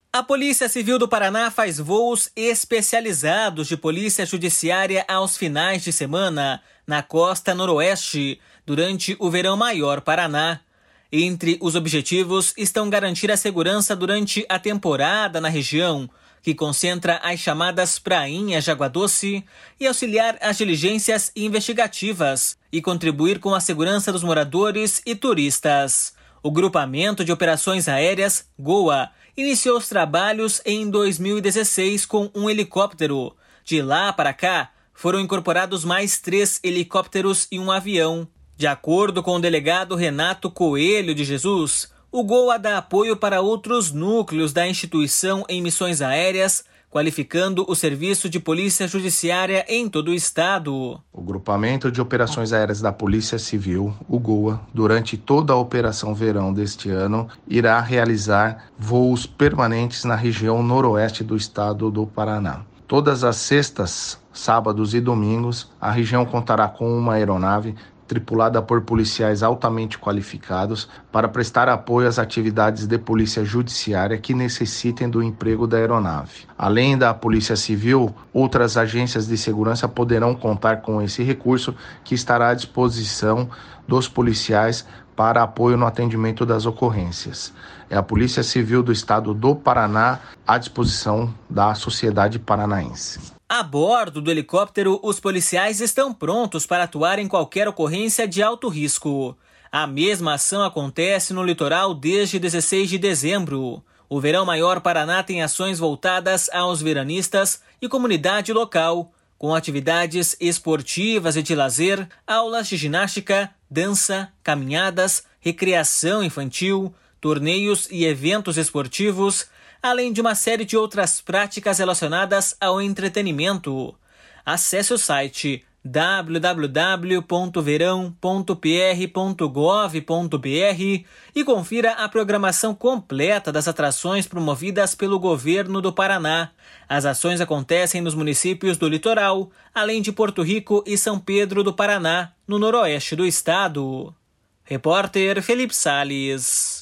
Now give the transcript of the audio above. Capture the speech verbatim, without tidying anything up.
A Polícia Civil do Paraná faz voos especializados de polícia judiciária aos finais de semana na costa noroeste, durante o Verão Maior Paraná. Entre os objetivos estão garantir a segurança durante a temporada na região, que concentra as chamadas prainhas de Água Doce, e auxiliar as diligências investigativas e contribuir com a segurança dos moradores e turistas. O Grupamento de Operações Aéreas, GOA, iniciou os trabalhos em dois mil e dezesseis com um helicóptero. De lá para cá, foram incorporados mais três helicópteros e um avião. De acordo com o delegado Renato Coelho de Jesus, o GOA dá apoio para outros núcleos da instituição em missões aéreas, qualificando o serviço de polícia judiciária em todo o estado. O Grupamento de Operações Aéreas da Polícia Civil, o GOA, durante toda a Operação Verão deste ano, irá realizar voos permanentes na região noroeste do estado do Paraná. Todas as sextas, sábados e domingos, a região contará com uma aeronave tripulada por policiais altamente qualificados para prestar apoio às atividades de polícia judiciária que necessitem do emprego da aeronave. Além da Polícia Civil, outras agências de segurança poderão contar com esse recurso que estará à disposição dos policiais para apoio no atendimento das ocorrências. É a Polícia Civil do Estado do Paraná à disposição da sociedade paranaense. A bordo do helicóptero, os policiais estão prontos para atuar em qualquer ocorrência de alto risco. A mesma ação acontece no litoral desde dezesseis de dezembro. O Verão Maior Paraná tem ações voltadas aos veranistas e comunidade local, com atividades esportivas e de lazer, aulas de ginástica, dança, caminhadas, recreação infantil, torneios e eventos esportivos, além de uma série de outras práticas relacionadas ao entretenimento. Acesse o site w w w ponto verão ponto p r ponto gov ponto b r e confira a programação completa das atrações promovidas pelo governo do Paraná. As ações acontecem nos municípios do litoral, além de Porto Rico e São Pedro do Paraná, no noroeste do estado. Repórter Felipe Salles.